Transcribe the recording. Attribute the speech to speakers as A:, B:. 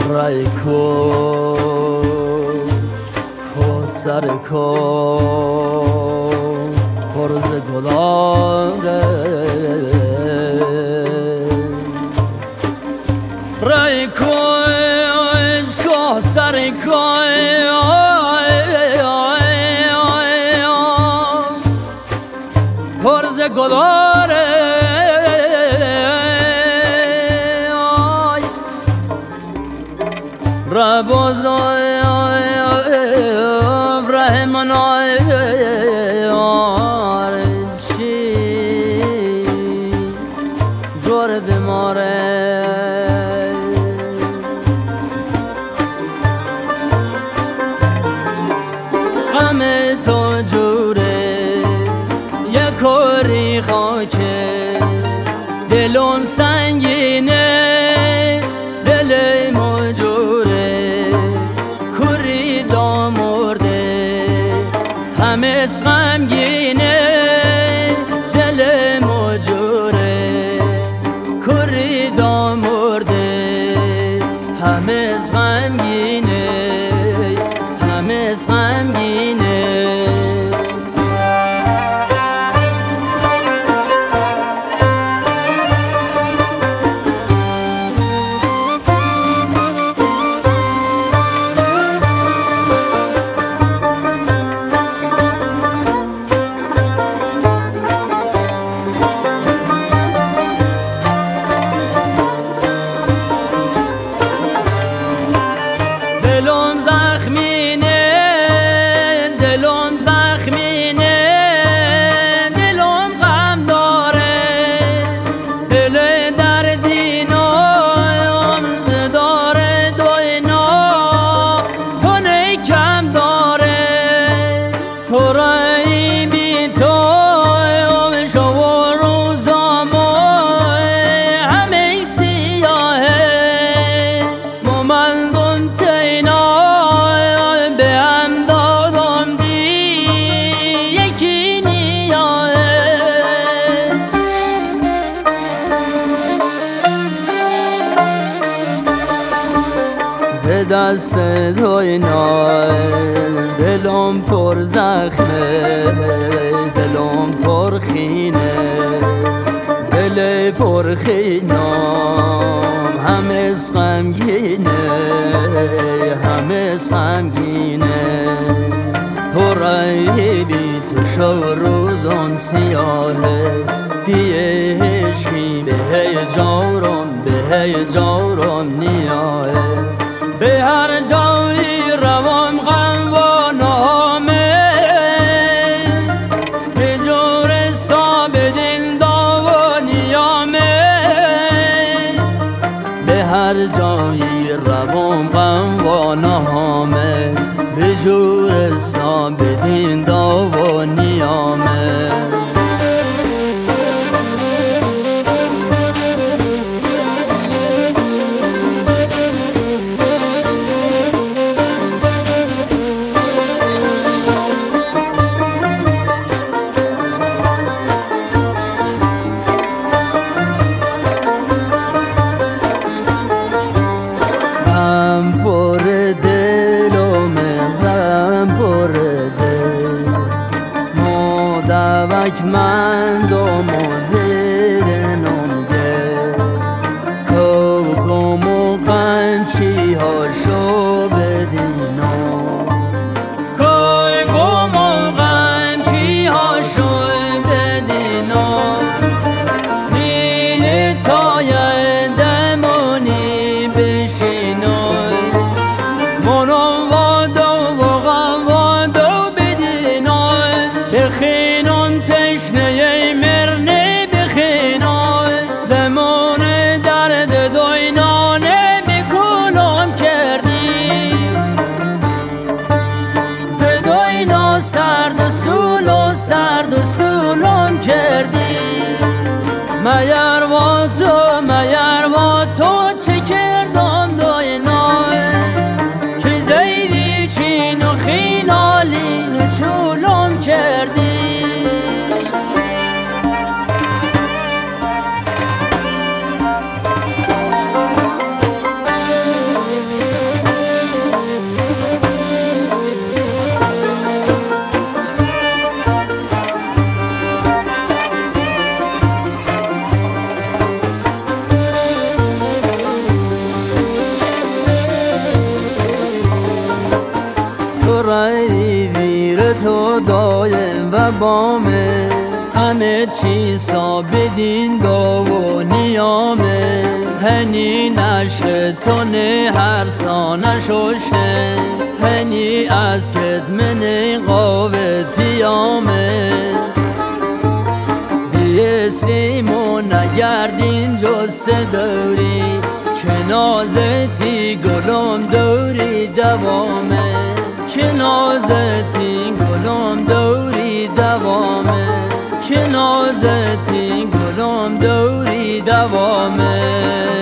A: رای کو سر کو پرز گلاره رای کو سر کو پرز گلاره ربوز رحمان چی گرد ماره غم تو جوره یک کوری خاکه دلم سنگینه دل مجوره کوری دامرده همه غمگینه دل مجوره کوری دامرده همه غمگینه همه غمگینه دلم زخمینه دلم غم داره دل دردینم زداره دوینا تو نیکم داره تو رای بی تو شو روزامو همه سیاهه ممندم تینا به هم دادم دی یکی نیاه ز دست دوینا دلم پر زخمه دلم پر خینه دل پر خینام همه غمگینه همه غمگینه تو رای بی تو شو روزم سیاهه دیه عشقی به هیجارم به هیجارم نیاهه به هر جایی روام غم و نامه به جور صابدین دا و نیامه به هر جایی روام غم و نامه به جور صابدین دا و نیامه دعوتمند و مزیر نمگه کوگم و قنچی ها شو بدینم کوگم و قنچی ها شو بدینم نیل تای دمونی بشینم منم وادو و غوادو بدینم بخینم تشنه مرنه بخینم زمان درد دوینانه میکنم کردی تو دایم و بامه، همه چیزا بدین گاو و نیامه، هنی نشد تو نه هر سانه شوشته، هنی از کت من قاوه تیامه. بیسیم و نگردین جست دوری، که نازتی گلم دوری دوامه، که نازتی گلم دوری دوامه، که نازتی گلم دوری دوامه.